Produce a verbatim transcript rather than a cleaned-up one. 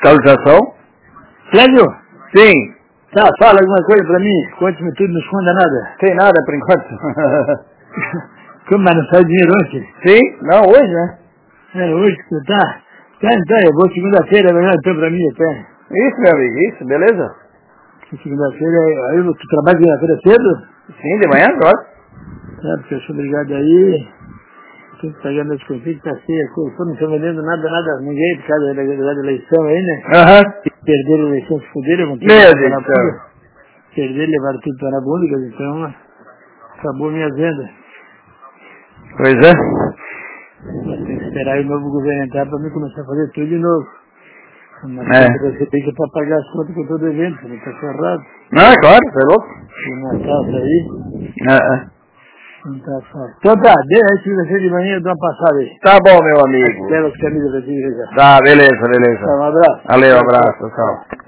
Fiscalização? Clésio? Sim. Tá, fala alguma coisa pra mim. Conte-me tudo, não esconda nada. Tem nada por enquanto. Como, mas não sai dinheiro hoje? Sim? Não, hoje, né? É, hoje que você tá? Tá, então, eu vou segunda-feira, é melhor então pra mim até. Isso, meu amigo, isso, beleza? Segunda-feira, aí tu trabalha segunda-feira cedo? Sim, de manhã, claro. É, porque eu sou obrigado aí. Tem que pagar meus conflitos, tá cheio, eu não estou vendendo nada, nada, ninguém por causa da, da, da eleição aí, né? Aham. Perderam a eleição, se fuderam, vão ter Meu que Deus na do céu. bunda. Perderam, levaram tudo para a bunda, então acabou minha venda. Pois é. Mas tem que esperar aí o novo governo entrar para mim começar a fazer tudo de novo. Mas É. você tem que para pagar as contas que eu estou devendo, você não está ferrado. Ah, claro, você é louco. E uma taça aí, É, é. não está fácil. Então tá, deixa aí, segunda-feira de manhã eu dou uma passada aí. Tá bom, meu amigo. Pega as camisas pra ti já. Tá, beleza, beleza. Tá, um abraço. Valeu, abraço, tchau.